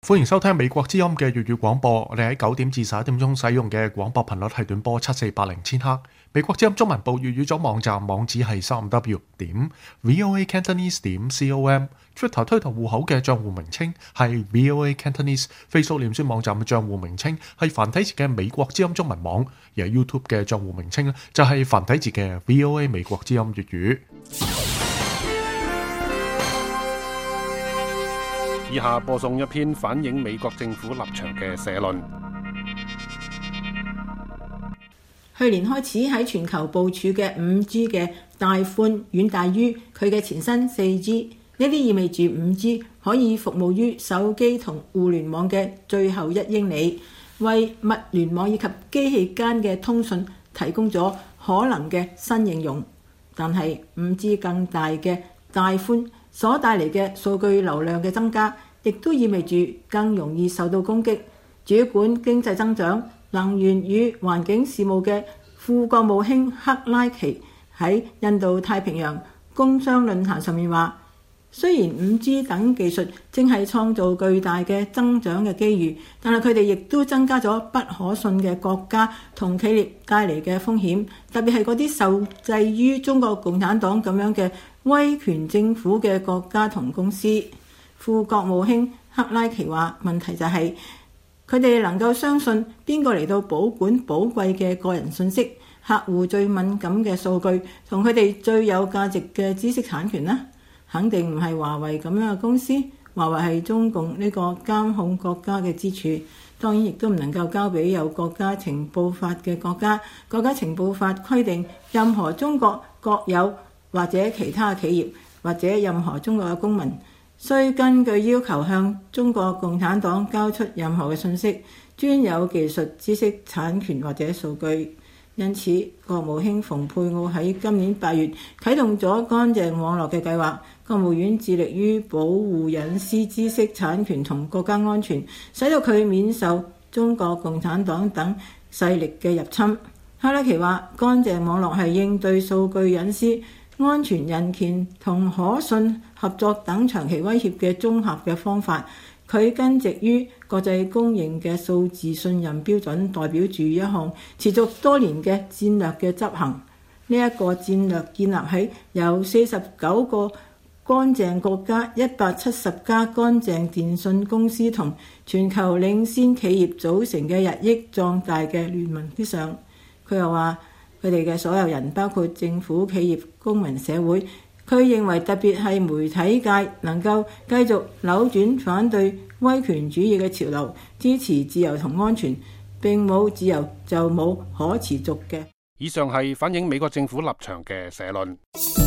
歡迎收聽美國之音嘅粵語廣播。我哋喺9點至11點鐘使用嘅廣播頻率係短波7480千赫。美國之音中文部粵語組網站網址係3w.voacantonese.com。Twitter 推特戶口嘅賬戶名稱係 VOA Cantonese。Facebook 臉書網站嘅賬戶名稱係繁體字嘅美國之音中文網，而 YouTube 嘅賬戶名稱咧就係繁體字嘅 VOA 美國之音粵語。 以下播送一篇反映美國政府立場嘅社論。 去年開始喺全球部署嘅 5G 嘅大寬遠大於佢嘅前身 4G， 呢啲意味住 5G 可以服務於手機同互聯網嘅最後1英里，為物聯網以及機器間嘅通訊提供咗可能嘅新應用。但係 5G 更大嘅大寬所帶嚟嘅數據流量嘅增加，亦都意味住更容易受到攻擊。主管經濟增長、能源與環境事務嘅副國務卿克拉奇喺印度太平洋工商論壇上面話，雖然 5G 等技術正係創造巨大嘅增長嘅機遇，但係佢哋亦都增加咗不可信嘅國家同企業帶嚟嘅風險，特別係嗰啲受制於中國共產黨咁樣嘅威權政府嘅國家同公司。副國務卿克拉奇話，問題就係佢哋能夠相信邊個嚟到保管寶貴嘅個人信息、客戶最敏感嘅數據同佢哋最有價值嘅知識產權呢？肯定唔係華為咁樣嘅公司。華為係中共呢個監控國家嘅支柱，當然亦都唔能夠交俾有國家情報法嘅國家。國家情報法規定，任何中國國有或者其他企業或者任何中國嘅公民，須根據要求向中國共產黨交出任何嘅信息、專有技術、知識產權或者數據。因此，國務卿蓬佩奧喺今年8月啟動咗乾淨網絡嘅計劃。國務院致力於保護隱私、知識產權同國家安全，使到佢免受中國共產黨等勢力嘅入侵。克拉奇話，乾淨網絡係應對數據隱私、安全、人權同可信合作等長期威脅嘅綜合嘅方法。佢根植於國際公認嘅數字信任標準，代表住一項持續多年嘅戰略嘅執行。呢一個戰略建立喺由49個乾淨國家、170家乾淨電信公司同全球領先企業組成嘅日益壯大嘅聯盟之上。佢又話，佢哋嘅所有人，包括政府、企業、公民社會，佢認為特別係媒體界能夠繼續扭轉反對威權主義嘅潮流，支持自由同安全。並冇自由就冇可持續嘅。 以上係反映美國政府立場嘅社論。